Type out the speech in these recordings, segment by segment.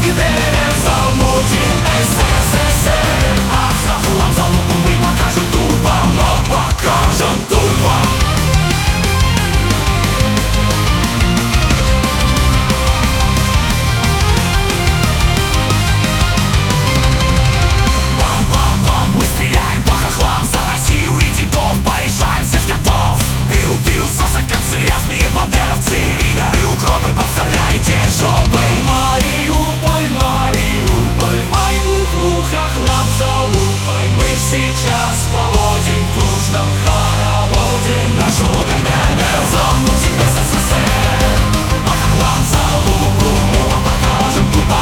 и верим, замутим СССР. А за хлам, за лупу мы покажем турбо, но покажем турбо. Бам-бам-бам, мы стреляем по хохлам, за Россию и дедов порешаем всех котов. Пил-пил, сосака, грязные бандеровцы, и горы укропы подставляете жопы. Мариуполь, Мариуполь, Мариуполь, хохлам за лупой. Мы сейчас поводим в дружном хороводе нашу ГДР. Замутим СССР, а хохлам за лупу мы вам покажем туда.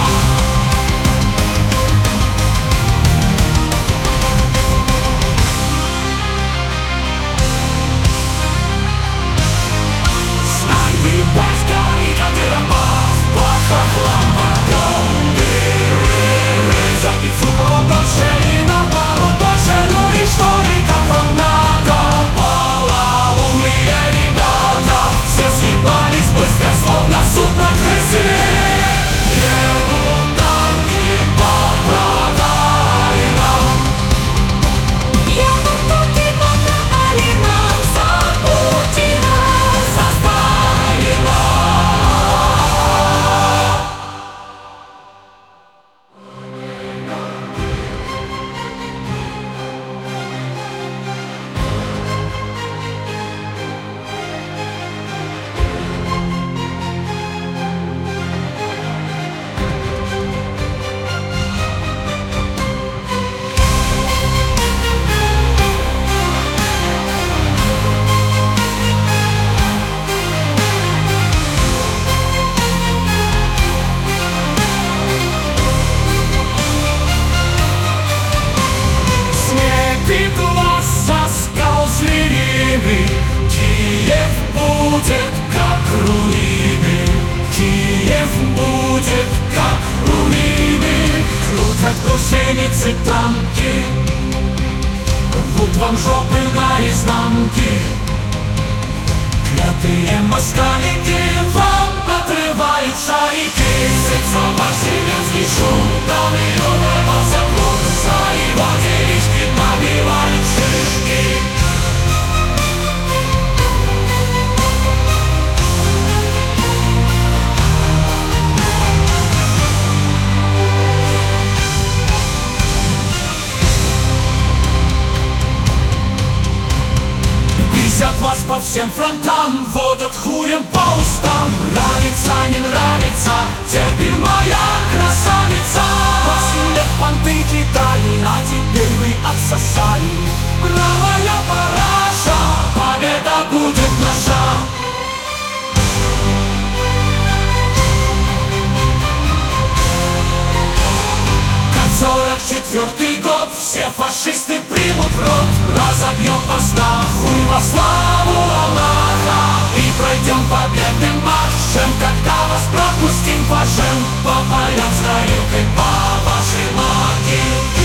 Батька и Кадырабас, по хохлам огонь. За пиццу побольше и наоборот больше. Ну и что, и как вам надо? Полоумные ребята все съебались быстро, словно суд на крысе. Едут танки по прогалинам. Едут танки по прогалинам. За Путина, за Сталина. Глаз соскал звериный, Киев будет как руины. Киев будет как руины. Крутят гусеницы танки, рвут вам жопы наизнанки. Клятые москалики вам отрывают шарики. Сексова вселенский шум, дал и урвался плод. За его делишки набивают шишки. Висят вас по всем фронтам, водят хуем по устам. Нравится, не нравится, терпимая красавица. 8 лет понты кидали, а теперь вы отсосали. Бравая параша, победа будет наша. Как 44-й год, все фашисты примут в рот. Разобьем вас нахуй во славу Аллаха. И пройдем победным маршем, когда вас пропустим фашем. По полям с горилкой, по вашей магии.